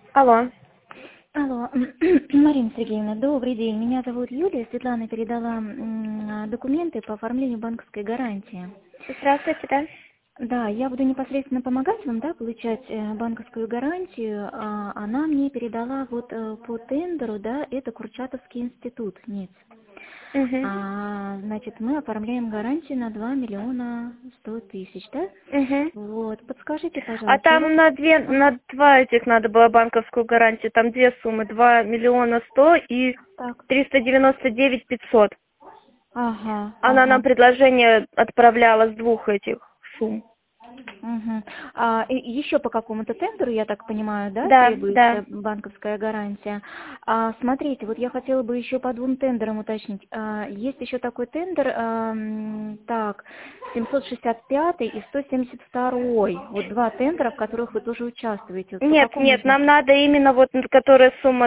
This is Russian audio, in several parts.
Алло. Алло, Марина Сергеевна, добрый день. Меня зовут Юлия. Светлана передала документы по оформлению банковской гарантии. Здравствуйте, да? Да, я буду непосредственно помогать вам, да, получать банковскую гарантию. Она мне передала вот по тендеру, да, это Курчатовский институт, НИЦ. Угу. Значит, мы оформляем гарантию на 2 миллиона 100 тысяч, да? Угу. Вот, подскажите, А пожалуйста. там на два этих надо было банковскую гарантию. Там две суммы. 2 миллиона 100 и Так. 399 500. Ага, Она ага. нам предложение отправляла с двух этих сумм. Угу. Еще по какому-то тендеру, я так понимаю, да, Да, да. требуется банковская гарантия. Смотрите, вот я хотела бы еще по двум тендерам уточнить. Есть еще такой тендер, так, 765 и 172. Вот два тендера, в которых вы тоже участвуете. Вот по Нет, какому из них? нам надо именно вот, которая сумма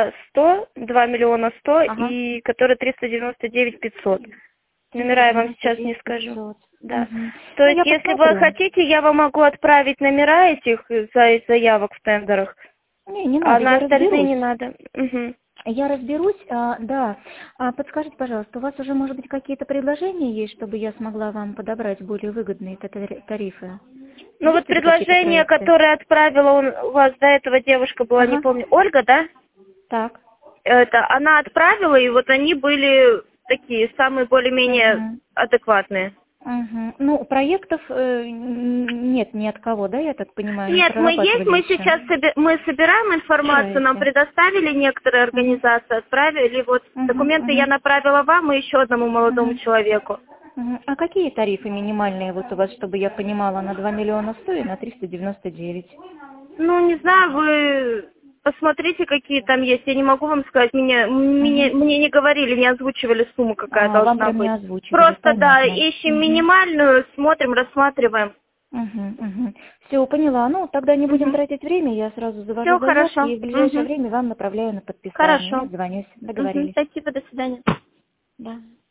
2 миллиона 100 Ага. и которая 399 500. Номера я вам сейчас не скажу. 500. Да. Угу. То Ну, есть, я если вы посмотрю. хотите, я вам могу отправить номера этих заявок в тендерах, Не а надо, на я остальные не разберусь. надо. Угу. Я разберусь, да. Подскажите, пожалуйста, у вас уже, может быть, какие-то предложения есть, чтобы я смогла вам подобрать более выгодные тарифы? Ну вот Есть уже какие-то предложение, проекты? которое отправила у вас до этого девушка была, не Ага, помню, Ольга, да? так. Это она отправила, и вот они были такие, самые более-менее Угу. адекватные. Угу. Ну, проектов нет ни от кого, да, я так понимаю, не Нет, мы есть, прорабатывали мы еще? сейчас мы собираем информацию, нам Собираете? предоставили некоторые Угу. организации, отправили, вот Угу. документы я Угу. направила вам и еще одному молодому Угу. человеку. Мгм. А какие тарифы минимальные вот у вас, чтобы я понимала, на 2 миллиона 100 и на 399? Ну, не знаю, вы посмотрите, какие там есть, я не могу вам сказать, Мгм. мне не говорили, не озвучивали сумму, какая Вам должна прям не быть. озвучивали, Просто, да, понятно. ищем минимальную, смотрим, рассматриваем. Все, поняла. Ну, тогда не будем Угу. тратить время, я сразу завожу Все заявки хорошо. и в ближайшее Угу. время вам направляю на подписание. Хорошо. Я звонюсь, Угу. договорились. Спасибо, до свидания. Да.